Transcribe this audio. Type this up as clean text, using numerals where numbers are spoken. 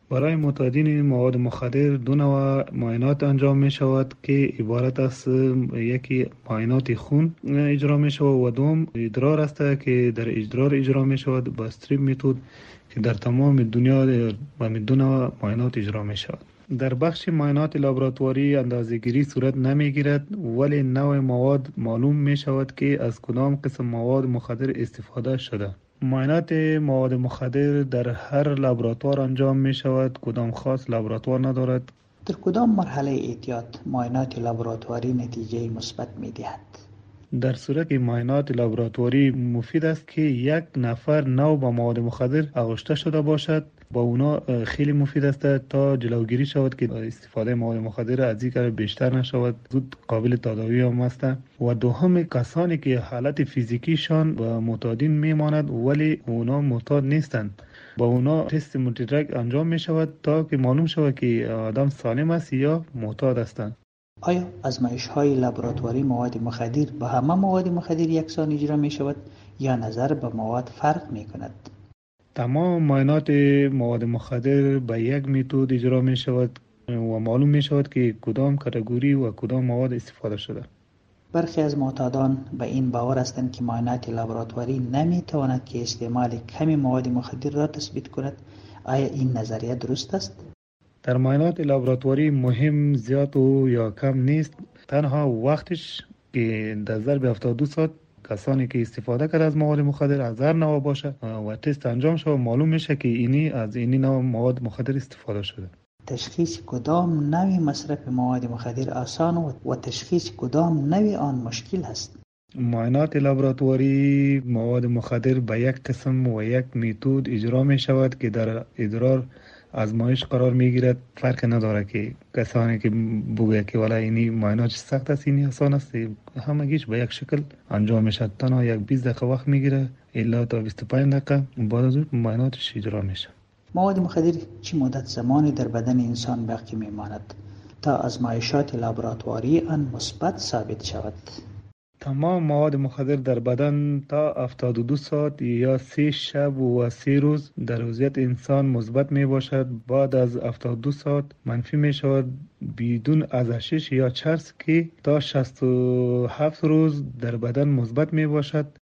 برای معتادین مواد مخدر دو نوع معاینات انجام می شود که عبارت است: یکی معاینات خون اجرا می شود و دوم ادرار است که در ادرار اجرا می شود با استریپ متد که در تمام دنیا و دو نوع معاینات اجرا می شود. در بخش معاینات لابراتواری اندازه‌گیری صورت نمی‌گیرد، ولی نوع مواد معلوم می شود که از کدام قسم مواد مخدر استفاده شده. معاینات مواد مخدر در هر لابراتوار انجام می شود، کدام خاص لابراتوار ندارد. در کدام مرحله اعتیاد معاینات لابراتواری نتیجه مثبت می دهد؟ در صورت که معاینات لابراتواری مفید است که یک نفر نو با مواد مخدر آغشته شده باشد، با اونا خیلی مفید است تا جلوگیری شود که استفاده مواد مخدر از این کار بیشتر نشود، زود قابل تداوی هم است. و دوم کسانی که حالت فیزیکیشان با معتادین میماند ولی اونا معتاد نیستند، با اونا تست مولتی‌دراگ انجام می شود تا که معلوم شود که آدم سالم است یا معتاد هستند. آیا آزمایش‌های لابراتواری مواد مخدر با همه مواد مخدر یکسان اجرا می شود یا نظر به مواد فرق می کند؟ تمام معاینات مواد مخدر به یک متد اجرا می شود و معلوم می شود که کدام کاتگوری و کدام مواد استفاده شده. برخی از معتادان به این باور هستند که معاینات لابراتواری نمی تواند که استعمال کمی مواد مخدر را تثبیت کند. آیا این نظریه درست است؟ در معاینات لابراتواری مهم زیاد و یا کم نیست، تنها وقتش که در ضرب 72 ساعت کسانی که استفاده کرده از مواد مخدر از هر نوع باشه و تست انجام شود معلوم میشه که اینی از اینی نوع مواد مخدر استفاده شده. تشخیص کدام نوع مصرف مواد مخدر آسان و تشخیص کدام نوع آن مشکل است؟ معاینات لابراتواری مواد مخدر به یک قسم و یک متد اجرا می شود که در ادرار آزمایش قرار می گیرد. فرق نداره که کسانی که بگوید که والا اینی معاینات سخت است اینی آسان است، همگیش به یک شکل انجام می شود. تنها یک 20 دقیقه وقت می گیره الا تا 25 دقیقه بعد از اون معایناتش اجرا می شود. مواد مخدر چه مدت زمانی در بدن انسان باقی می ماند تا آزمایشات لابراتواری آن مثبت ثابت شود؟ تمام مواد مخدر در بدن تا 72 ساعت یا 3 شب و 3 روز در وضعیت انسان مثبت می باشد. بعد از 72 ساعت منفی می شود بدون ازشش یا چرس که تا 67 روز در بدن مثبت می باشد.